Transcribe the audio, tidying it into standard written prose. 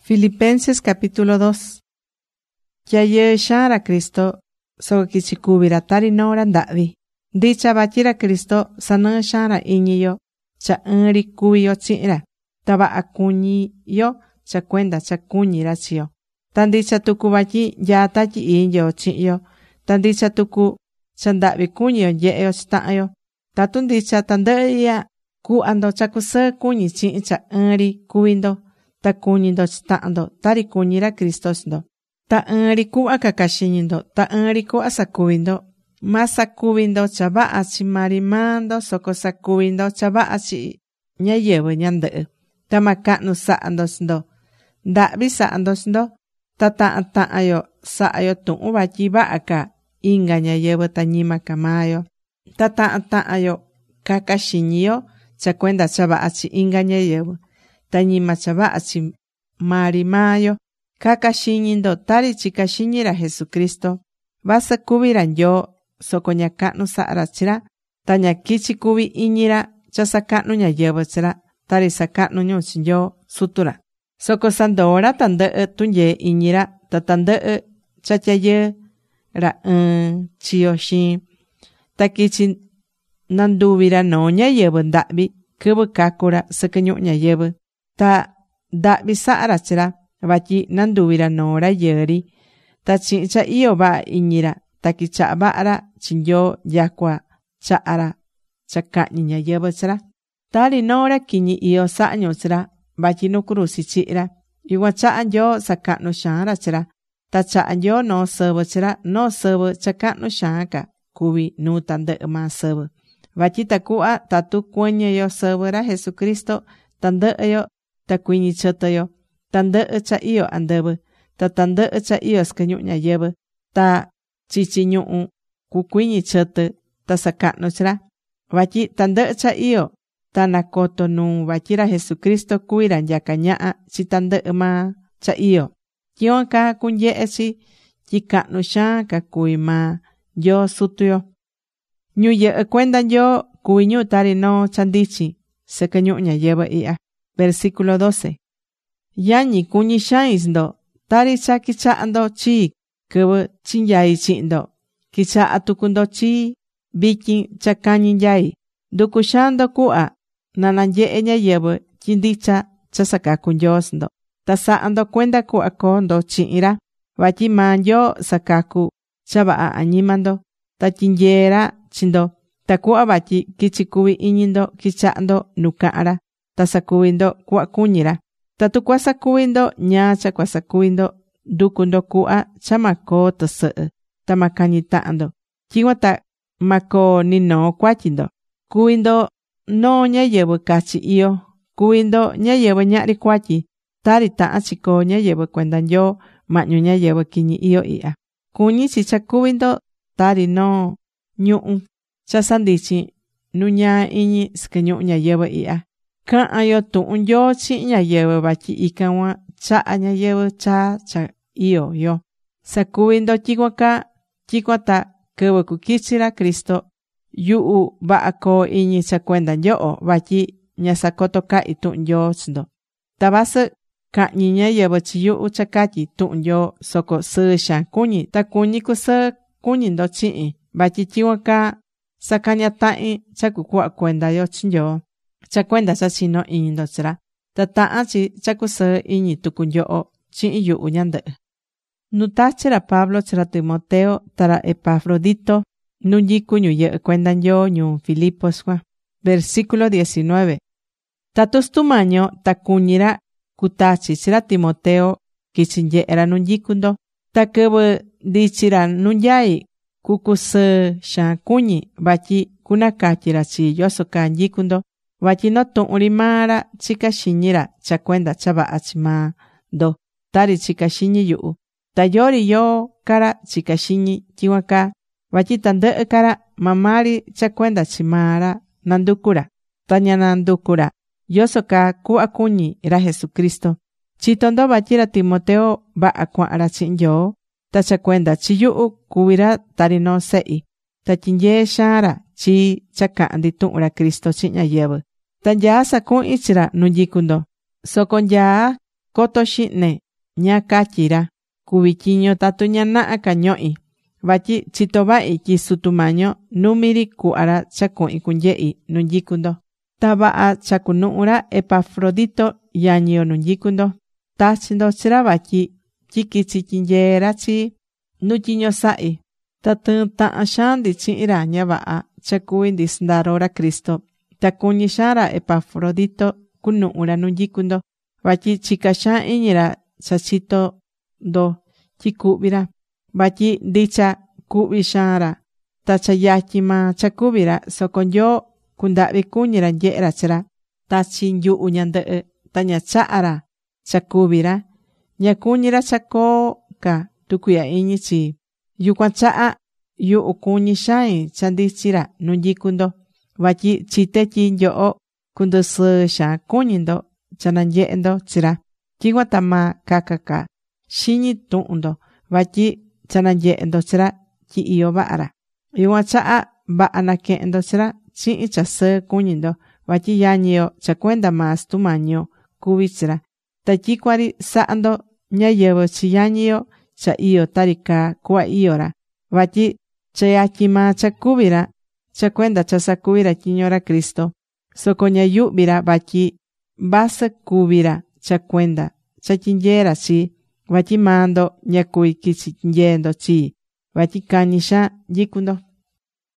Filipenses capítulo 2. Yaye shara Cristo, so kichikubira tari nora ndavi. Dicha bachira Cristo, sana shara iñiyo, cha enri kuyo chira. Taba akuñi yo, cha cuenda cha kuñira chio. Tandicha tuku bachi, ya tachi inyo chiyo. Tandicha tuku, chandavi kuñio yeyo chitayo. Tatundicha tandeya, ku ando chakuse kuñi chi cha enri kuindo. Ta kuñindo chitando, tari kuñira Kristosndo. Ta enri ku akakashiñindo, ta enri ku asakuindo. Masakuindo chava achi marimando, soko sakuindo chava achi ñayewe ñande. Ta makanu saandosndo. Ndavi saandosndo. Ta ta'ayo sa'ayo tu'u bachi ba'aka. Inga ñayewe ta ñima kamayo. Ta ta'ayo kakashiñiyo, cha cuenda chava achi inga ñayewe. Tañima chava achi marimayo. Kakashiñindo tari chikashiñira Jesucristo. Vasa kubiran yo soko ñakanu sa'rachira. Taña kichi kubi iñira chasakanu ñayevachira. Tari sakanu ñuchin yo sutura. Soko sandora tande'e tunye iñira. Tatande'e chachaye ra chiyo shin. Takichi nandubira no ñayewe ndavi. Kubu kakura sakanyu ñayewe. Ta davi sa'rachira. Vachi nanduvira nora yeri. Ta chincha iyo va iñira. Ta kicha va'ra chinyo yakua cha'ara. Chakañi ñayevachira. Tari nora kiñi iyo sa'ñuchira. Vachi nukurusi chi'ra. Iwa cha'an yo sakanu shanrachira. Ta cha'an yo no sevachira. No seve chakanu shanka. Kubi nu tande'e ma seve. Vachi takua tatu kueñe yo severa Jesucristo. Tande'e yo ta kuiñi chete yo. Tande'e cha iyo andeve. Ta tande'e cha iyo skañu ñayeve. Ta chichi ñu'u ku kuiñi chete. Ta sakanu chira. Vachi tande'e cha iyo. Ta nakoto nu vachira Jesucristo kuiran yakaña'a chi tande'e ma cha iyo. Kion ka kunye'e chi chikanu shan ka kui ma yo sutuyo. Ñu ye'e cuendan yo kui ñu tari no chandichi. Sakañu ñayeve ia. Versículo 12. Yañi kuñi shaisndo. Tari cha kicha'ando chi. Kubu chinyai chi'ndo. Kicha'a tukundo chi. Vikin chakañi yai. Dukushando ku'a. Nananye'e ñayewe chindicha chasakaku Diosndo. Ta sa'ando cuenda ku'a kondo chi'ira. Vachi man yo sakaku chava'a añimando. Ta chinyera chindo. Ta ku'a vachi kichikubi iñindo kicha'ndo nuka'ra. Ta sakubindo ku'a kuñira. Ta tu ku'a sakubindo ñacha ku'a sakubindo dukundo ku'a chamako tase'e. Ta makañi ta'ando. Kiwa ta mako nino kuachindo. Kubindo no ñayewe kachi iyo. Kubindo ñayewe ña'ri kuachi. Tari ta'a chiko ñayewe kuendan yo ma'ñu ñayewe kiñi iyo ia. Kuñi chicha kubindo tari no ñu'u. Chasandichi nuña iñi skañu ñayewe ia. Ka'a yo tu'un yo chi ñayewe vachi ikanwa cha'a ñayewe cha iyo yo. Sakubindo chikwata kewe kukichira Kristo. Yu'u va'ako iñi cha cuendan yo'o vachi ñasakoto ka'i tu'un yo chindo. Tabase ka'ñi ñayewe chi yu'u cha kachi tu'un yo soko sɨɨ xan kuñi. Ta kuñi ku sɨɨ kuñindo chi'i. Vachi chiwaka sakaña ta'i cha kuku'a cuenda yo chinyo. Cha cuenda cha chino iñindo chira. Ta ta'an chi cha kusɨɨ iñi tuku yo'o chi'i yu'u ñande'e. Nutachira Pablo chira Timoteo tara Epafrodito. Nunyiku ñu ye'e cuendan yo ñu Filipos kwa. Versículo 19. Tatus tumaño ta kuñira kutachi chira Timoteo kichinye'era nunyikundo. Ta kebe dichira nunyai kukusɨ xan kuñi vachi kunakachira chi yosoka nyikundo. Vachi no tu'uri mara chika xiñira cha cuenda chava'a chi ma do. Tari chika xiñi yu'u. Ta yori yo kara chika xiñi chiwaka. Vachi tande'e kara mamari cha cuenda chimara nandukura. Taña nandukura. Yosoka ku'a kuñi ra Jesucristo. Chitondo vachira Timoteo va'a kua'ra chi'in yo. Ta cha cuenda chi yu'u kubira tari no se'i. Ta chinyee xaara chi cha ka'ndi tu'ura Kristo chi ñayewe. Ta nyaa saku'i chira nunyikundo. Soko nyaa Koto xihne ña catyi ra cuví tyiño tatu ña naha ca ñohi. Vatyi chitó vahi tyi Sutu Mañi yo numi ri cuhva ra cha cuhin cunyehi nu nyicú ndo. Ta vaha cha cunuhu ra Epafrodito yañi yo nu nyicú ndo. Tachi ndo chi ra vatyi quichi tyinyee ra chii nu tyiño sahi. Ta tɨɨn tahan xaan ndi chihin ra ña vaha cha cuví ndi sndaro ra Cristo. Ta cuñí xaan ra Epafrodito cunuhu ra nu nyicú ndo. Vatyi chicá xaan iñi ra cha chitó ndo tyi cuhví ra. Vatyi ndicha cuhví xaan ra. Ta cha yatyin maa cha cuví ra. Soco Nyoo cundahvi cuñí ra nyehe ra chi ra. Ta chinyuhu ñandɨhɨ. Ta ña chaha ra cha cuví ra. Ña cuñí ra cha coo ca tucuihya iñi chii. Yucuan chaha yuhu cuñí xain cha ndichin ra nu nyicú ndo. Vatyi chité tyi nyoho cundusɨɨ xaan cuñí ndo cha nanyehe ndo chi ra. Tyicuan ta ma caca ca xiñi tuhun ndo. Vatyi cha nanyehe ndo chi ra tyi iyó vaha ra. Yucuan chaha vaha naquehen ndo chi ra chihin cha sɨɨ cuñí ndo. Vatyi yañi yo cha cuenda maa Sutu Mañi yo cuví chi ra. Ta tyicuan ri saha ndo ñáyɨvɨ chi yañi yo cha iyó tari caa cuhva iyó ra. Vatyi cha yatyin maa cha cuví ra cha cuenda cha sacuví ra tyiño ra Cristo. Soco ña yuhví ra vatyi vasɨ cuví ra cha cuenda cha tyinyee ra chii. Vatyi maa ndo ña cuví quichi tyinyee ndo chii. Vatyi cañi xaan nyicú ndo.